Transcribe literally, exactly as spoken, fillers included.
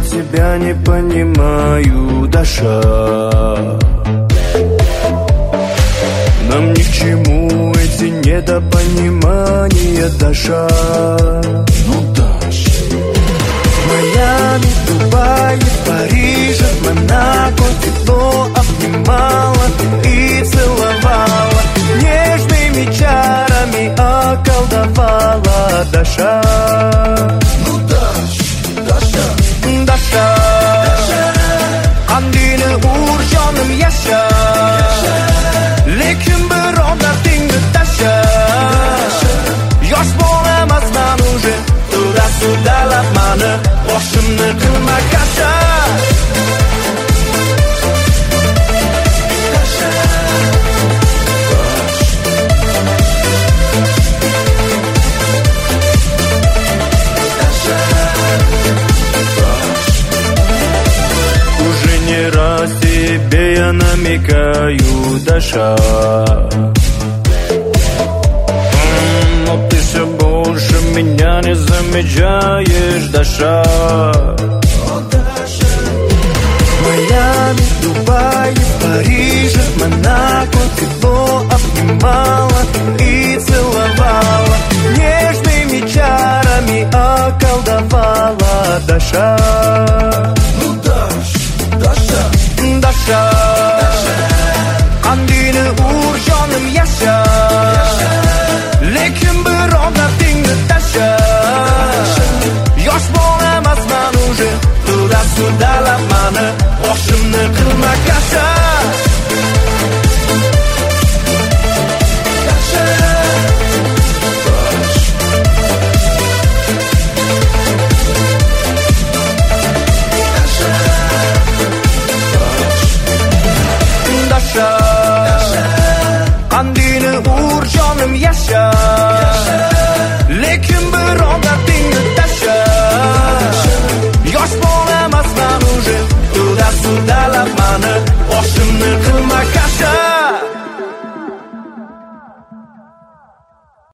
тебя не понимаю, Даша. Нам ни к чему эти недопонимания, Даша. Ну, Даша. В Майами, Дубае, Париже, Монако тепло обнимала и целовала, нежными чарами околдовала, Даша. Ну, Даша, Даша, Даша, Даша. Qandini urjonim yasha, lekin biror dardingni tasha. Yosh bolamasman уже, turasu-dalab mani, boshimni qilma kasha. Уже не раз тебе я намекаю, Даша. Но ты все больше меня не замечаешь, Даша. В Майами, Дубае, Париже, Монако тепло обнимала и целовала, нежными чарами околдовала, Даша. Ну, Даша, Даша, Даша, qandini urjonim yasha, lekin biror dardingni tasha. Yosh bolamasman уже, turasu-dalab mani, boshimni qilma kasha.